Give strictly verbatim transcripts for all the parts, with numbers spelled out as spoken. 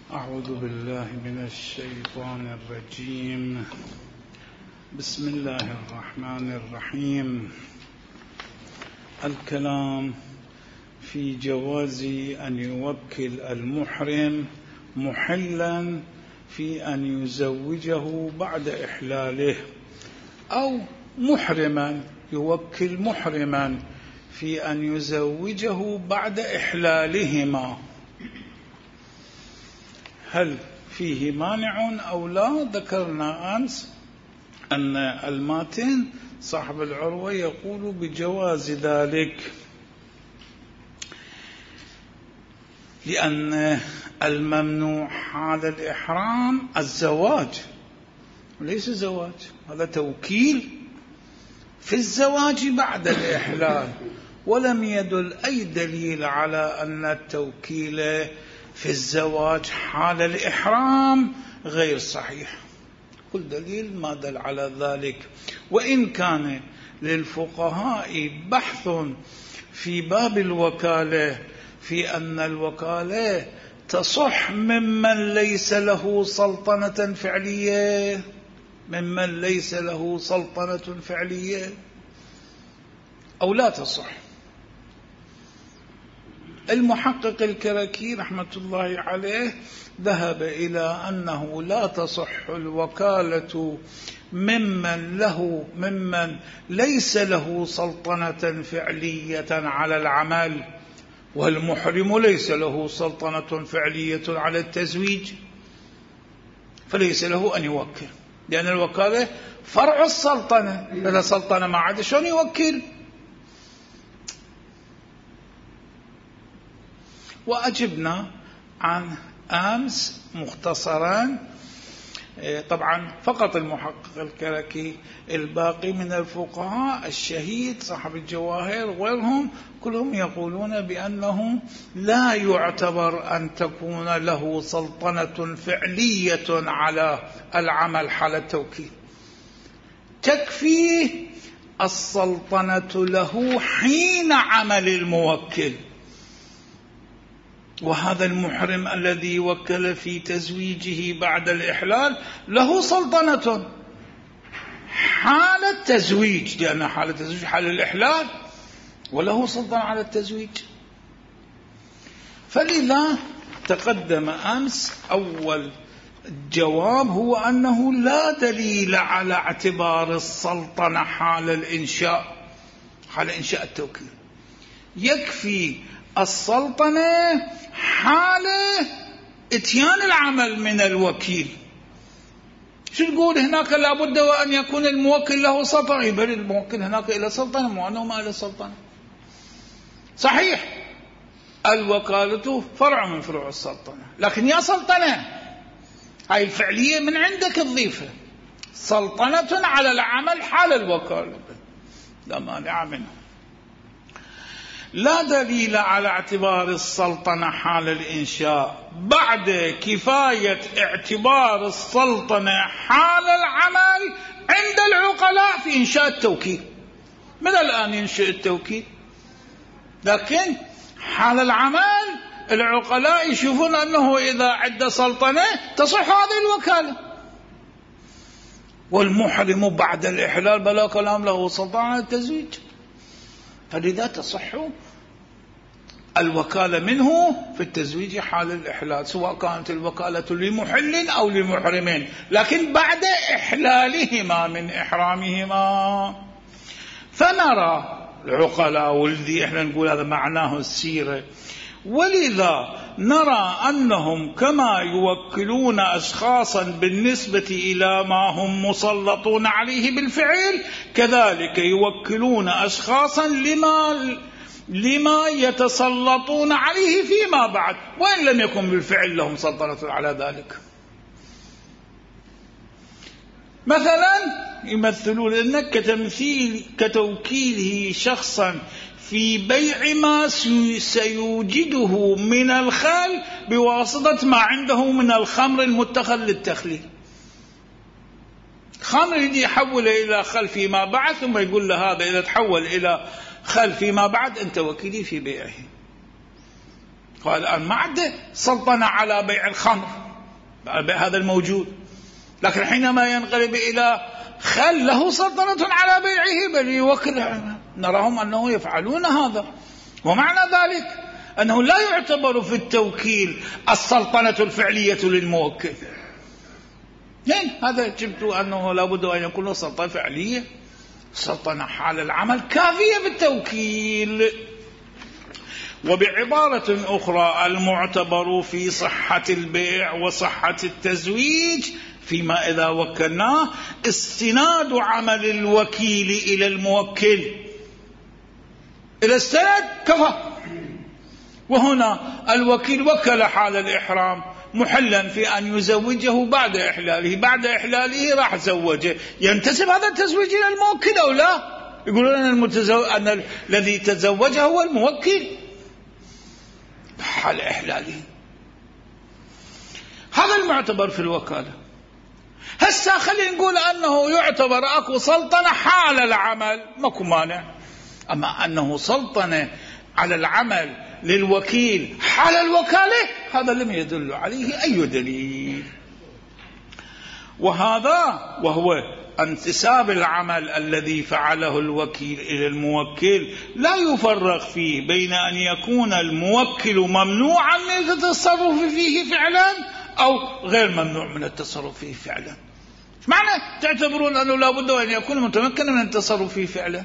أعوذ بالله من الشيطان الرجيم. بسم الله الرحمن الرحيم. الكلام في جواز أن يوكل المحرم محلا في أن يزوجه بعد إحلاله، أو محرما يوكل محرما في أن يزوجه بعد إحلالهما، هل فيه مانع أو لا؟ ذكرنا أمس أن الماتن صاحب العروة يقول بجواز ذلك، لأن الممنوع حال الإحرام الزواج، وليس زواج، هذا توكيل في الزواج بعد الإحلال، ولم يدل أي دليل على أن التوكيل في الزواج حال الإحرام غير صحيح. كل دليل ما دل على ذلك. وإن كان للفقهاء بحث في باب الوكالة في أن الوكالة تصح ممن ليس له سلطنة فعلية، ممن ليس له سلطنة فعلية أو لا تصح. المحقق الكركي رحمة الله عليه ذهب إلى أنه لا تصح الوكالة ممن له ممن ليس له سلطنة فعلية على العمل، والمحرم ليس له سلطنة فعلية على التزويج، فليس له أن يوكل، لأن الوكالة فرع السلطنة، إذا سلطنة ما عاد شلون يوكل؟ وأجبنا عن أمس مختصرا، طبعا فقط المحقق الكركي، الباقي من الفقهاء الشهيد صاحب الجواهر وغيرهم كلهم يقولون بأنه لا يعتبر أن تكون له سلطنة فعلية على العمل حال التوكيل، تكفي السلطنة له حين عمل الموكل. وهذا المحرم الذي وكل في تزويجه بعد الإحلال له سلطنة حال التزويج، لأن حال التزويج حال الإحلال، وله سلطنة على التزويج. فلذا تقدم أمس أول جواب هو أنه لا دليل على اعتبار السلطنة حال الإنشاء، حال إنشاء التوكيل، يكفي السلطنة حال اتيان العمل من الوكيل. شو تقول هناك لابد وأن يكون الموكل له سلطنة؟ بل الموكل هناك إلى سلطنة، مو أنه ما إلى سلطنة. صحيح الوكالة فرع من فروع السلطنة، لكن يا سلطنة هاي الفعلية من عندك تضيفها، سلطنة على العمل حال الوكالة لا مانع منه. لا دليل على اعتبار السلطنة حال الإنشاء بعد كفاية اعتبار السلطنة حال العمل عند العقلاء في إنشاء التوكيل. من الآن ينشئ التوكيل، لكن حال العمل العقلاء يشوفون أنه إذا عد سلطنة تصح هذه الوكالة. والمحرم بعد الإحلال بلا كلام له سلطنة على التزويج، فلذا تصح الوكالة منه في التزويج حال الإحلال، سواء كانت الوكالة لمحل أو لمحرمين، لكن بعد إحلالهما من إحرامهما. فنرى العقلاء، والذي احنا نقول هذا معناه السيرة، ولذا نرى أنهم كما يوكلون أشخاصا بالنسبة إلى ما هم مسلطون عليه بالفعل، كذلك يوكلون أشخاصا لما لما يتسلطون عليه فيما بعد، وإن لم يكن بالفعل لهم سلطنة على ذلك. مثلا يمثلون لنا كتمثيل كتوكيله شخصا في بيع ما سيوجده من الخل بواسطة ما عنده من الخمر المتخذ للتخليل. خمر يجي يحوله إلى خل فيما بعد، ثم يقول له هذا إذا تحول إلى خل فيما بعد أنت وكيلي في بيعه. قال الآن ما عنده سلطنة على بيع الخمر، هذا الموجود. لكن حينما ينقلب إلى خل له سلطنة على بيعه بل يوكل، نراهم أنه يفعلون هذا. ومعنى ذلك أنه لا يعتبر في التوكيل السلطنة الفعلية للموكل. يعني هذا جبت أنه لابد أن يكون له سلطنة فعلية، سلطنة حال العمل كافية بالتوكيل. وبعبارة أخرى المعتبر في صحة البيع وصحة التزويج فيما إذا وكلناه استناد عمل الوكيل إلى الموكل، إلى السند كفى. وهنا الوكيل وكل حال الإحرام محلا في أن يزوجه بعد إحلاله، بعد إحلاله راح زوجه، ينتسب هذا التزويج إلى الموكل أو لا؟ يقولون أن, المتزو... أن الذي تزوجه هو الموكل حال إحلاله. هذا المعتبر في الوكالة. هسا خلينا نقول أنه يعتبر أكو سلطنة حال العمل، ماكو مانع. أما أنه سلطنة على العمل للوكيل حال الوكالة هذا لم يدل عليه أي دليل. وهذا وهو انتساب العمل الذي فعله الوكيل إلى الموكل لا يفرق فيه بين أن يكون الموكل ممنوعا من التصرف فيه فعلا أو غير ممنوع من التصرف فيه فعلا. معنى تعتبرون أنه لا بد أن يكون متمكنا من التصرف فيه فعلا؟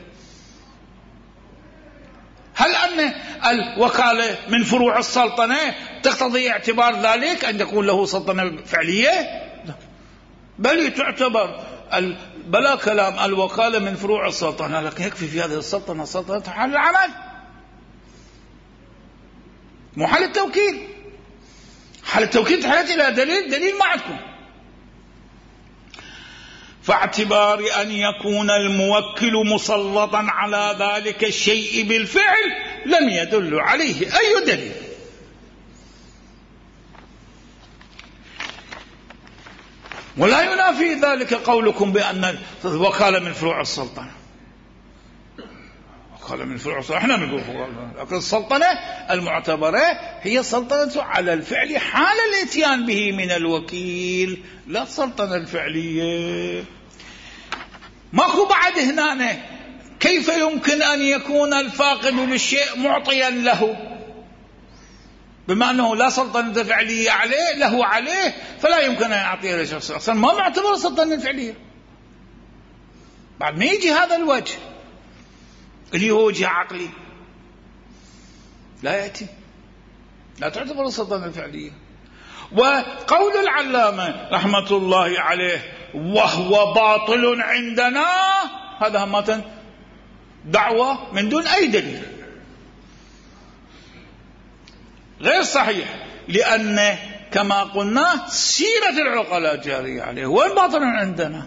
هل أن الوكالة من فروع السلطنة تقتضي اعتبار ذلك أن تكون له سلطنة فعلية؟ لا. بل تعتبر بلا كلام الوكالة من فروع السلطنة، لكن يكفي في هذه السلطنة سلطنة حال العمل مو حال التوكيل. حال التوكيل تحتاج إلى دليل، دليل ما عندكم. فاعتبار أن يكون الموكل مسلطا على ذلك الشيء بالفعل لم يدل عليه أي دليل. ولا ينافي ذلك قولكم بأن الوكالة من فروع السلطنة. وكالة من فروع السلطنة احنا نقول فروع، لكن السلطنة المعتبرة هي سلطنة على الفعل حال الاتيان به من الوكيل، لا السلطنة الفعلية. ماكو بعد هنا كيف يمكن أن يكون الفاقد للشيء معطيا له؟ بما أنه لا سلطنة فعلية عليه له عليه فلا يمكن أن يعطيه لشخص أصلا ما معتبر سلطنة فعلية. بعد ما يجي هذا الوجه اللي هو وجه عقلي لا يأتي، لا تعتبر السلطنة الفعلية. وقول العلامة رحمة الله عليه وهو باطل عندنا هذا همة دعوة من دون أي دليل غير صحيح، لأن كما قلنا سيرة العقلاء جارية عليه، هو الباطل عندنا.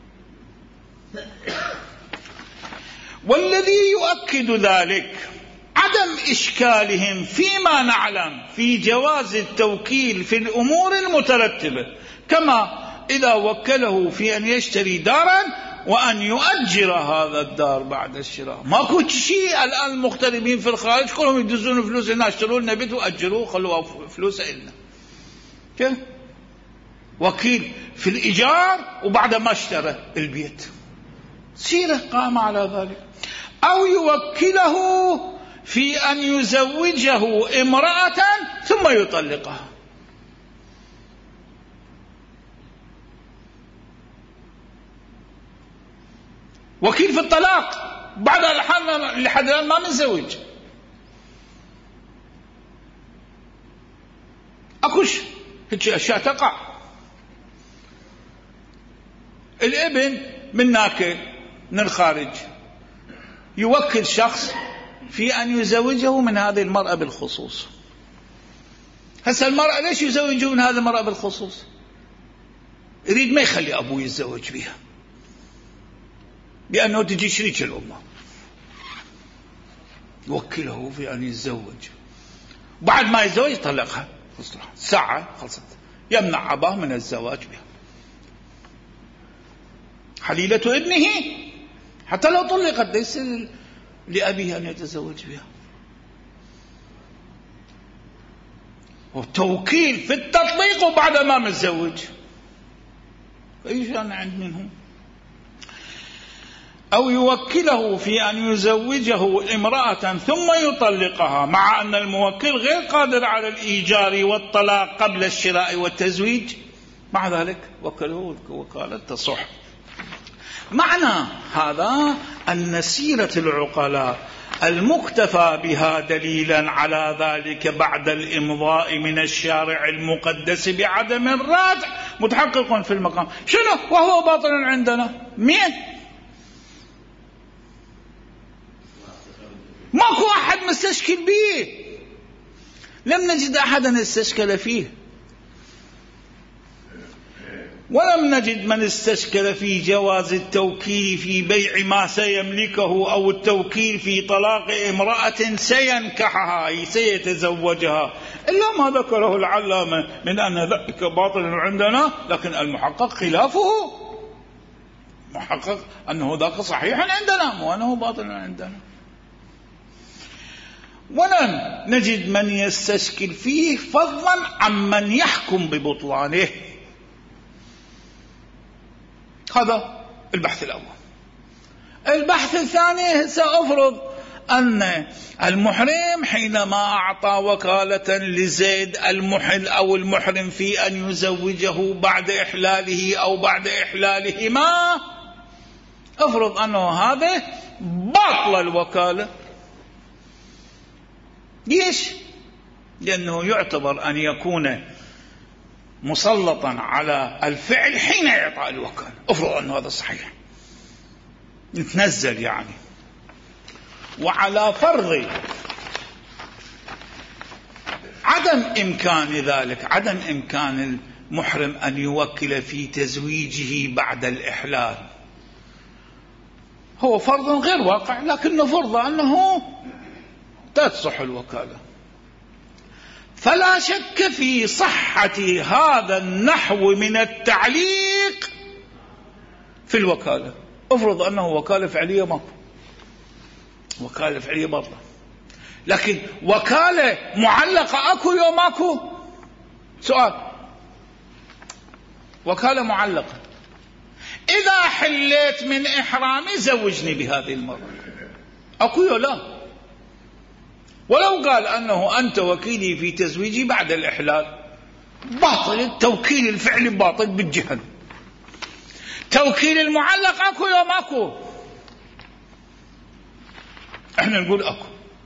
والذي يؤكد ذلك عدم إشكالهم فيما نعلم في جواز التوكيل في الأمور المترتبة، كما إذا وكله في أن يشتري دارا وأن يؤجر هذا الدار بعد الشراء. ماكو شيء الآن المغتربين في الخارج كلهم يدزون فلوس هنا، اشتروا لنا بيت وأجروه خلوا فلوس إلنا. كيف؟ وكيل في الإيجار وبعد ما اشترى البيت سيرة قام على ذلك. أو يوكله في أن يزوجه امرأة ثم يطلقها. وكيل في الطلاق بعد الحال لحد الآن ما متزوج. أكوش هيك أشياء تقع. الابن من ناكل من الخارج يوكل شخص في أن يزوجه من هذه المرأة بالخصوص. هسه المرأة ليش يزوجه من هذه المرأة بالخصوص؟ يريد ما يخلي أبوه يتزوج بها، لأنه تجي شريك الأمة، يوكله في أن يتزوج، بعد ما يتزوج يطلقها ساعة خلصت، يمنع أباه من الزواج بها. حليلة ابنه حتى لو طلقت ليس لأبيه أن يتزوج بها. وتوكيل في التطليق وبعد ما متزوج، أي شأن عند منهم؟ أو يوكله في أن يزوجه امرأة ثم يطلقها، مع أن الموكل غير قادر على الإيجار والطلاق قبل الشراء والتزويج، مع ذلك وكله وكالة تصح. معنى هذا أن سيرة العقلاء المكتفى بها دليلا على ذلك بعد الإمضاء من الشارع المقدس بعدم الرادع متحقق في المقام. شنو وهو باطل عندنا؟ مين؟ ماكو أحد مستشكل به، لم نجد أحدا استشكل فيه، ولم نجد من استشكل في جواز التوكيل في بيع ما سيملكه أو التوكيل في طلاق امرأة سينكحها أي سيتزوجها، إلا ما ذكره العلامة من أن ذلك باطل عندنا، لكن المحقق خلافه، محقق أنه ذاك صحيح عندنا وأنه باطل عندنا. ولم نجد من يستشكل فيه فضلا عمن يحكم ببطلانه. هذا البحث الأول. البحث الثاني، سأفرض أن المحرم حينما أعطى وكالة لزيد المحل أو المحرم في أن يزوجه بعد إحلاله أو بعد إحلالهما، أفرض أنه هذا باطل الوكالة. ليش؟ لأنه يعتبر أن يكون مسلطا على الفعل حين إعطاء الوكالة. أفرض أنه هذا صحيح، نتنزل يعني. وعلى فرض عدم إمكان ذلك، عدم إمكان المحرم أن يوكل في تزويجه بعد الإحلال، هو فرض غير واقع، لكنه فرض أنه تصح الوكالة. فلا شك في صحة هذا النحو من التعليق في الوكالة. افرض أنه وكالة فعلية ماكو، وكالة فعلية باطلة، لكن وكالة معلقة أكو يوم ماكو؟ سؤال، وكالة معلقة، إذا حليت من إحرامي زوجني بهذه المرة، أكو يوم لا؟ ولو قال أنه أنت وكيلي في تزويجي بعد الإحلال، باطل التوكيل الفعلي، باطل بالجهل. توكيل المعلق أكو يوم أكو؟ احنا نقول أكو،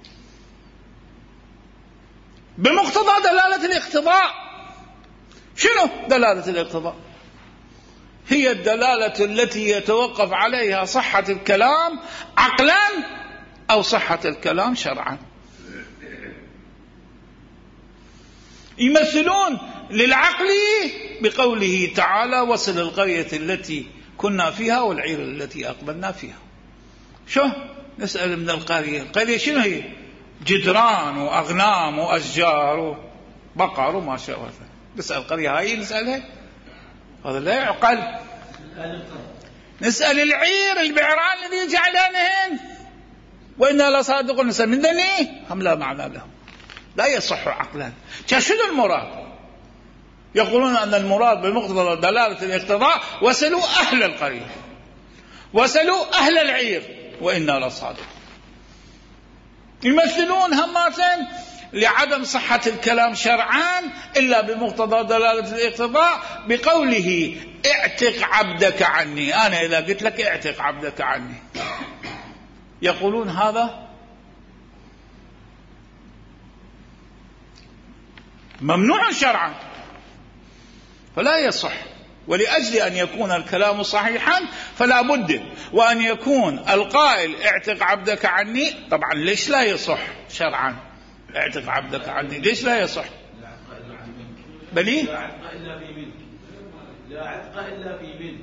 بمقتضى دلالة الاقتضاء. شنو دلالة الاقتضاء؟ هي الدلالة التي يتوقف عليها صحة الكلام عقلا أو صحة الكلام شرعا. يمثلون للعقل بقوله تعالى: وصل القرية التي كنا فيها والعير التي أقبلنا فيها. شو نسأل من القرية؟ القرية شنو هي؟ جدران وأغنام وأشجار وبقر وما شابه. نسأل القرية هاي نسألها؟ هذا لا يعقل. نسأل العير البعران الذي جعلانهن وإنا لصادقون. نسأل من ذني هم لا معنى له، لا يصح عقلا. شنو المراد؟ يقولون أن المراد بمقتضى دلالة الاقتضاء وسلوا أهل القرية، وسلوا أهل العير وإنا لصادقون. يمثلون هماتين لعدم صحة الكلام شرعان إلا بمقتضى دلالة الاقتضاء بقوله: اعتق عبدك عني. أنا إذا قلت لك اعتق عبدك عني، يقولون هذا ممنوع شرعا، فلا يصح. ولأجل أن يكون الكلام صحيحا فلا بد وأن يكون القائل اعتق عبدك عني. طبعا ليش لا يصح شرعا اعتق عبدك عني؟ ليش لا يصح؟ بلي لا عتق إلا في ملك، لا عتق إلا في ملك.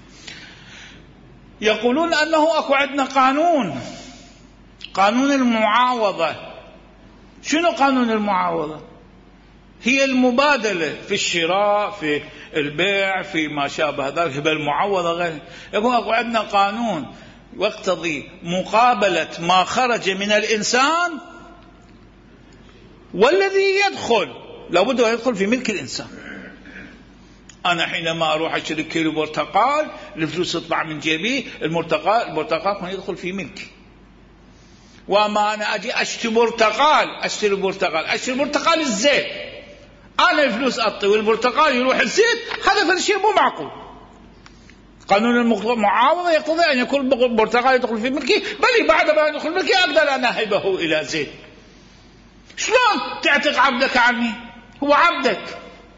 يقولون أنه أكو عندنا قانون، قانون المعاوضة. شنو قانون المعاوضة؟ هي المبادلة في الشراء، في البيع، في ما شابه ذلك، هبة المعوضة غير. يقول أكو عندنا قانون يقتضي مقابلة ما خرج من الإنسان والذي يدخل لابد أن يدخل في ملك الإنسان. أنا حينما أروح أشتري كيلو برتقال الفلوس تطلع من جيبي، المرتقال البرتقال ما يدخل في ملكي. وما أنا أجي أشتري برتقال أشتري برتقال أشتري برتقال الزيت، أنا الفلوس أعطي والبرتقال يروح الزيت، هذا فرق شيء مو معقول. قانون المعاوضة يقتضي أن يكون البرتقال يدخل في ملكي، بل بعد ما يدخل ملكي أقدر أن أهبه إلى زيت. شلون تعتق عبدك عني؟ هو عبدك،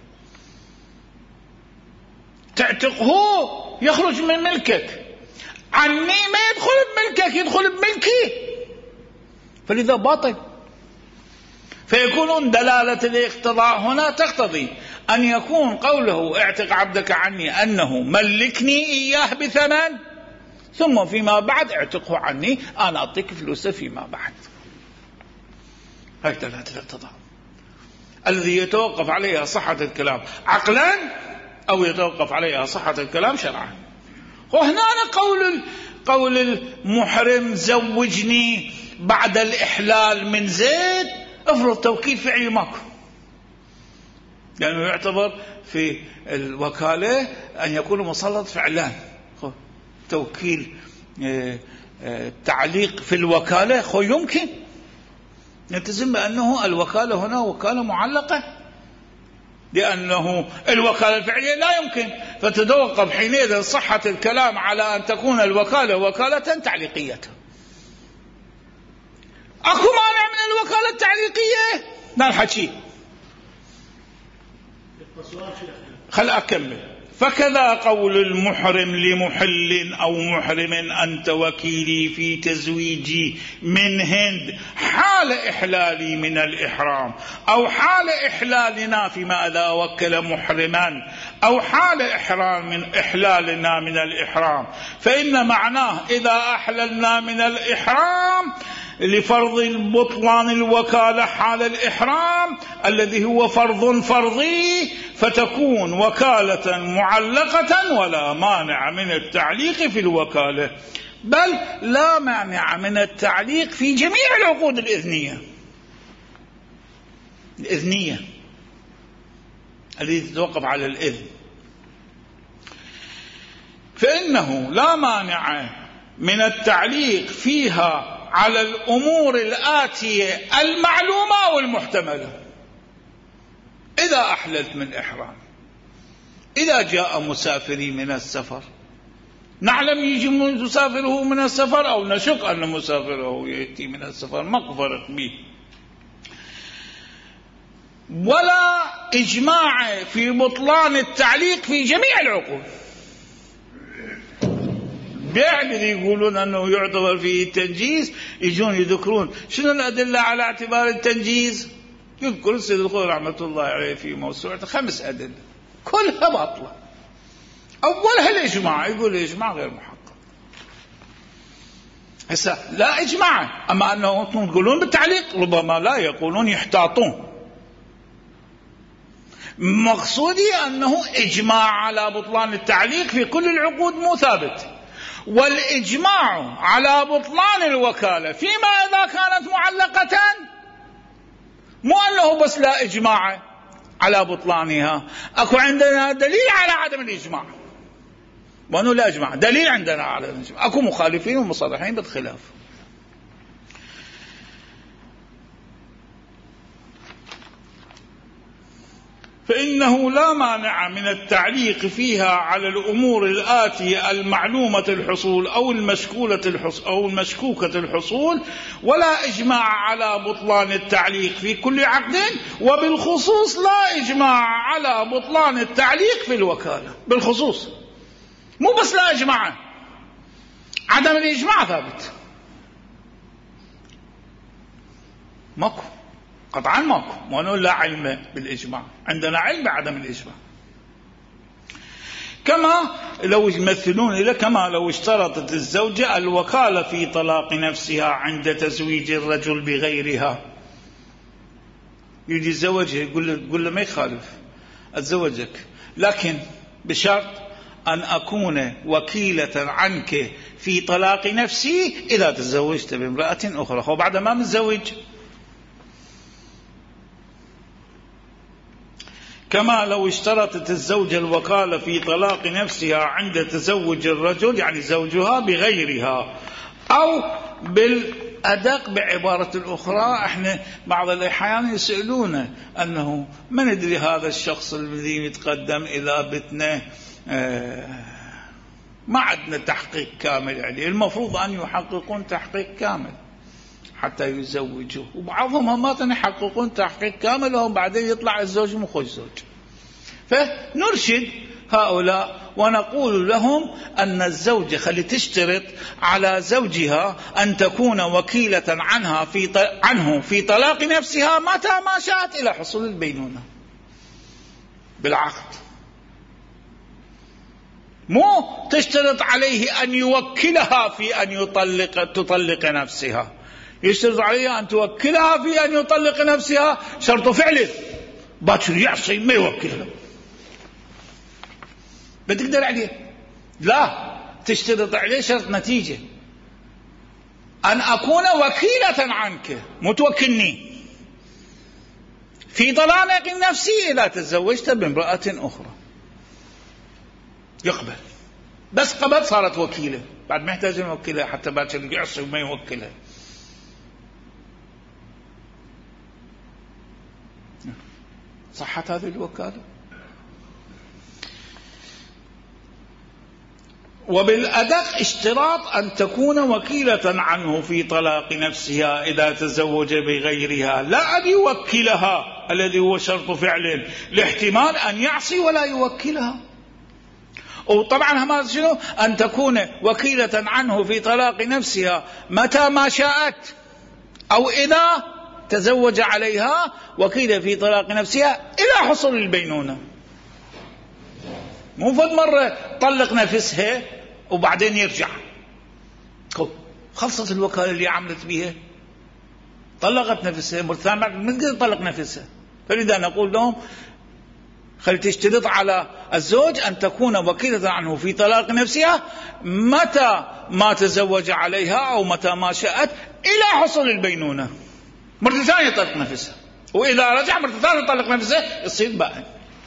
تعتقه يخرج من ملكك، عني ما يدخل بملكك، يدخل بملكي، فلذا باطل. فيكون دلالة الاقتضاء هنا تقتضي أن يكون قوله اعتق عبدك عني أنه ملكني إياه بثمن، ثم فيما بعد اعتقه عني أنا أعطيك فلوسه فيما بعد. هاي دلالة الاقتضاء الذي يتوقف عليها صحة الكلام عقلا أو يتوقف عليها صحة الكلام شرعا. وهنا قول قول المحرم زوجني بعد الإحلال من زيد، افرض توكيل فعلي ماكو، لأنه يعني يعتبر في الوكالة أن يكون مسلط فعلان. توكيل اه اه تعليق في الوكالة خو يمكن نلتزم بأنه الوكالة هنا وكالة معلقة، لأنه الوكالة الفعلية لا يمكن، فتتوقف حينئذ صحة الكلام على أن تكون الوكالة وكالة تعليقية. أكو مانع من الوكالة التعليقية؟ نالحكي خل أكمل. فكذا قول المحرم لمحل أو محرم أنت وكيلي في تزويجي من هند حال إحلالي من الإحرام، أو حال إحلالنا فيما إذا وكل محرما، أو حال إحرام من إحلالنا من الإحرام، فإن معناه إذا أحللنا من الإحرام لفرض البطلان الوكالة حال الإحرام الذي هو فرض فرضي، فتكون وكالة معلقة ولا مانع من التعليق في الوكالة، بل لا مانع من التعليق في جميع العقود الإذنية الإذنية التي تتوقف على الإذن، فإنه لا مانع من التعليق فيها على الأمور الآتية المعلومة والمحتملة. إذا أحللت من إحرام، إذا جاء مسافري من السفر، نعلم يجي مسافره من السفر أو نشك أن مسافره يأتي من السفر، ما فرق به، ولا إجماع في بطلان التعليق في جميع العقود. يعني يقولون أنه يعتبر فيه التنجيز، يجون يذكرون شنو الأدلة على اعتبار التنجيز، يذكر السيد الخضر رحمة الله عليه في موسوعة خمس أدلة كلها باطلة. أولها الإجماع، يقول الإجماع غير محقق. هسه لا إجماع، أما أنه يقولون بالتعليق ربما لا، يقولون يحتاطون. مقصودي أنه إجماع على بطلان التعليق في كل العقود مو ثابت، والإجماع على بطلان الوكالة فيما إذا كانت معلقة مو أنه بس لا إجماع على بطلانها، أكو عندنا دليل على عدم الإجماع، وأنه لا إجماع دليل عندنا على الإجماع، أكو مخالفين ومصرحين بالخلاف. فإنه لا مانع من التعليق فيها على الأمور الآتية المعلومة الحصول أو المشكولة الحصول أو المشكوكة الحصول، ولا إجماع على بطلان التعليق في كل عقد، وبالخصوص لا إجماع على بطلان التعليق في الوكالة بالخصوص. مو بس لا إجماع، عدم الإجماع ثابت، ماكو قطعا ماكو، ما نقول لا علم بالإجماع، عندنا علم بعدم الإجماع. كما لو يمثلون إلى كما لو اشترطت الزوجة الوكالة في طلاق نفسها عند تزويج الرجل بغيرها، يجي يتزوجها يقول له, يقول له ما يخالف أتزوجك، لكن بشرط أن أكون وكيلة عنك في طلاق نفسي إذا تزوجت بامرأة أخرى، وبعد ما متزوج كما لو اشترطت الزوجة الوكالة في طلاق نفسها عند تزوج الرجل يعني زوجها بغيرها، أو بالأدق بعبارة الأخرى احنا بعض الأحيان يسألون أنه ما ندري هذا الشخص الذي يتقدم إلى بيتنا اه ما عندنا تحقيق كامل عليه، المفروض أن يحققون تحقيق كامل حتى يزوجوه، وبعضهم ما يحققون تحقيق كامل وهم بعدين يطلع الزوج مخرج زوج. فنرشد هؤلاء ونقول لهم أن الزوجة خلي تشترط على زوجها أن تكون وكيلة عنها في عنه في طلاق نفسها متى ما شاءت إلى حصول البينونة بالعقد، مو تشترط عليه أن يوكلها في أن يطلق تطلق نفسها، يشترط عليها أن توكلها في أن يطلق نفسها شرط فعله، باكر يعصي ما يوكلها بتقدر عليه، لا تشترط عليه شرط نتيجة أن أكون وكيلة عنك متوكلني في طلاق نفسي إذا تزوجت بامرأة أخرى، يقبل بس قبل صارت وكيلة، بعد ما يحتاج يوكلها حتى باكر يعصي وما يوكلها. صحت هذه الوكالة. وبالأدق اشتراط أن تكون وكيلة عنه في طلاق نفسها إذا تزوج بغيرها، لا أن يوكلها الذي هو شرط فعل لاحتمال أن يعصي ولا يوكلها. وطبعا هذا شنو؟ أن تكون وكيلة عنه في طلاق نفسها متى ما شاءت، أو إذا تزوج عليها وكيلة في طلاق نفسها إلى حصول البينونة. مو فد مرة طلق نفسها وبعدين يرجع، خلصت الوكالة اللي عملت بها، طلقت نفسها مرة ثانية من قد طلق نفسها. فلذا نقول لهم خلي تشترط على الزوج أن تكون وكيلة عنه في طلاق نفسها متى ما تزوج عليها أو متى ما شاءت إلى حصول البينونة. مرة ثانية طلق نفسها، وإذا رجع مرة ثانية طلق نفسها يصير بائن.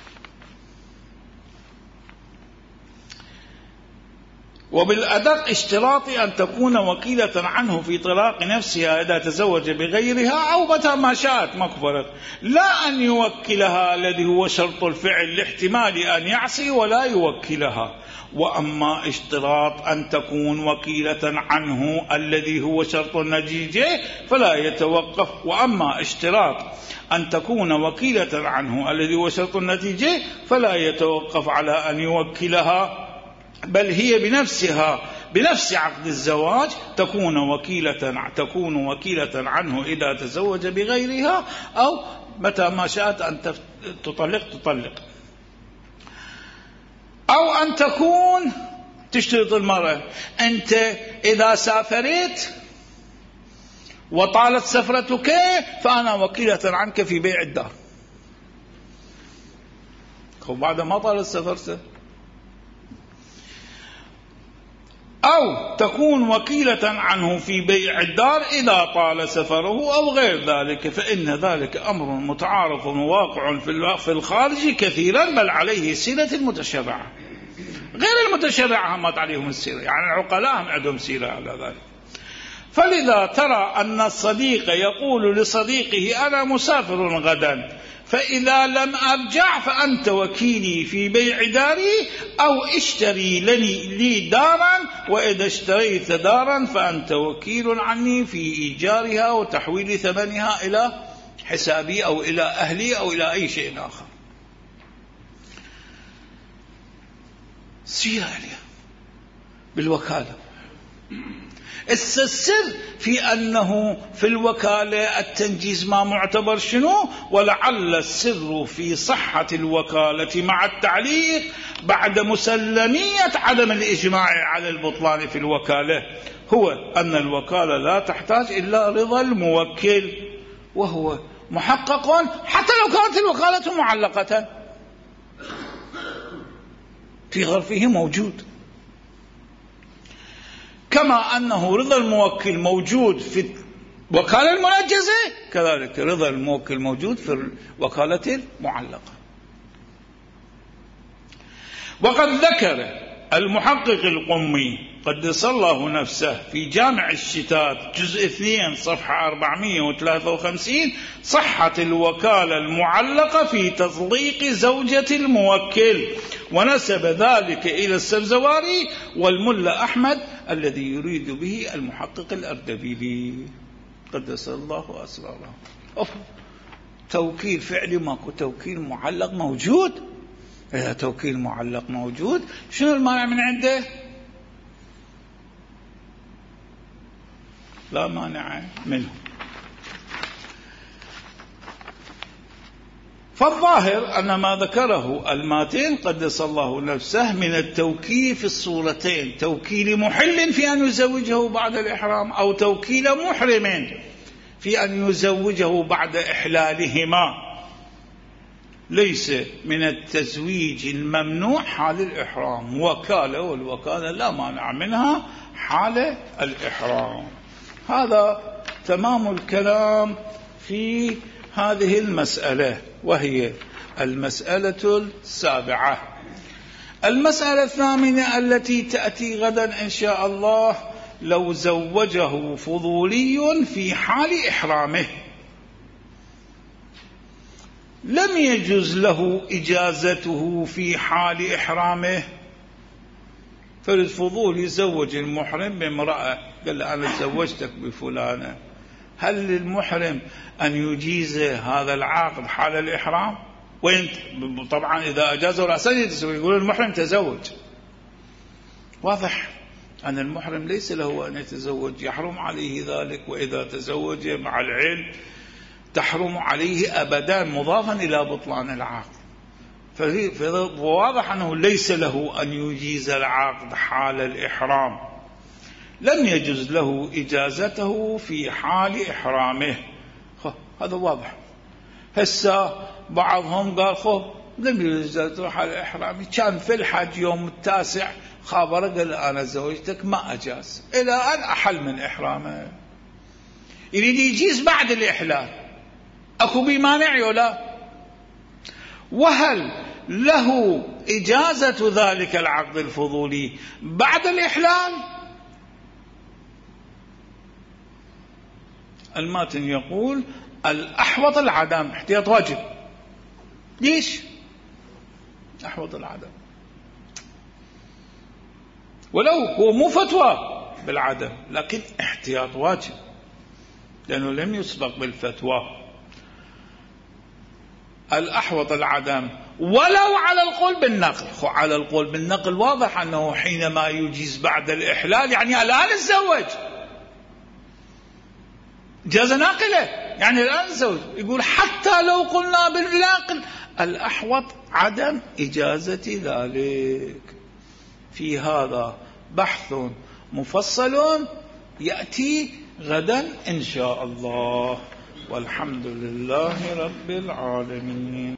وبالأدق اشتراط أن تكون وكيلة عنه في طلاق نفسها إذا تزوج بغيرها أو متى ما شاءت مكبرت، لا أن يوكلها الذي هو شرط الفعل لاحتمال أن يعصي ولا يوكلها. وأما اشتراط أن تكون وكيلة عنه الذي هو شرط النتيجة فلا يتوقف وأما اشتراط أن تكون وكيلة عنه الذي هو شرط النتيجة فلا يتوقف على أن يوكلها، بل هي بنفسها بنفس عقد الزواج تكون وكيلة تكون وكيلة عنه إذا تزوج بغيرها أو متى ما شاءت أن تطلق تطلق. أو أن تكون تشترط المرأة أنت إذا سافرت وطالت سفرتك فأنا وكيلة عنك في بيع الدار، وبعد ما طالت سفرته. أو تكون وكيلة عنه في بيع الدار إذا طال سفره أو غير ذلك، فإن ذلك أمر متعارف وواقع في الخارج كثيرا، بل عليه سيرة المتشرعة. غير المتشرعة همت عليهم السيرة، يعني العقلاء هم عندهم سيرة على ذلك. فلذا ترى أن الصديق يقول لصديقه أنا مسافر غدا، فإذا لم أرجع فأنت وكيلي في بيع داري، أو اشتري لي, لي دارا، وإذا اشتريت دارا فأنت وكيل عني في إيجارها وتحويل ثمنها إلى حسابي أو إلى أهلي أو إلى أي شيء آخر. سيرة عليها بالوكالة. السر في أنه في الوكالة التنجيز ما معتبر شنو، ولعل السر في صحة الوكالة مع التعليق بعد مسلمية عدم الإجماع على البطلان في الوكالة هو أن الوكالة لا تحتاج إلا رضا الموكل، وهو محقق حتى لو كانت الوكالة معلقة في غرفه موجود، كما أنه رضا الموكل موجود في الوكالة المنجزة كذلك رضا الموكل موجود في الوكالة المعلقة. وقد ذكر المحقق القمي قدس الله نفسه في جامع الشتات جزء اثنين صفحة أربعمائة وثلاثة وخمسين صحة الوكالة المعلقة في تصديق زوجة الموكل، ونسب ذلك إلى السبزواري والملا أحمد الذي يريد به المحقق الأردبيلي قدس الله أسراره. توكيل فعلي ماكو توكيل معلق موجود. إذا توكيل معلق موجود شنو المانع من عنده؟ لا مانع منه. فالظاهر أن ما ذكره الماتين قدس الله نفسه من التوكيل في الصورتين، توكيل محل في أن يزوجه بعد الإحرام أو توكيل محرم في أن يزوجه بعد إحلالهما، ليس من التزويج الممنوع حال الإحرام. وكالة، والوكالة لا مانع منها حال الإحرام. هذا تمام الكلام في هذه المسألة، وهي المسألة السابعة. المسألة الثامنة التي تأتي غدا إن شاء الله: لو زوجه فضولي في حال إحرامه لم يجوز له إجازته في حال إحرامه. فالفضول يزوج المحرم بامرأة، قال أنا تزوجتك بفلانة، هل للمحرم أن يجيز هذا العقد حال الإحرام؟ وين طبعا إذا أجازه رأسا يقول المحرم تزوج. واضح أن المحرم ليس له أن يتزوج، يحرم عليه ذلك، وإذا تزوج مع العلم تحرم عليه أبدا، مضافا إلى بطلان العقد. فواضح أنه ليس له أن يجيز العقد حال الإحرام، لم يجوز له إجازته في حال إحرامه. هذا واضح. هسه بعضهم قال خب لم يجوز إجازته حال إحرامه، كان في الحج يوم التاسع خابر قال أنا زوجتك، ما أجاز إلى أن أحل من إحرامه، يريد يجيز بعد الإحلال. أكو بمانع يولا؟ وهل له إجازة ذلك العقد الفضولي بعد الإحلال؟ الماتن يقول الأحوط العدم، احتياط واجب. ليش أحوط العدم؟ ولو هو مو فتوى بالعدم لكن احتياط واجب، لأنه لم يسبق بالفتوى. الأحوط العدم ولو على القول بالنقل. على القول بالنقل واضح أنه حينما يجيز بعد الإحلال يعني الآن الزوج، جاز ناقله يعني الآن الزوج. يقول حتى لو قلنا بالناقل الأحوط عدم إجازة ذلك. في هذا بحث مفصل يأتي غدا إن شاء الله، والحمد لله رب العالمين.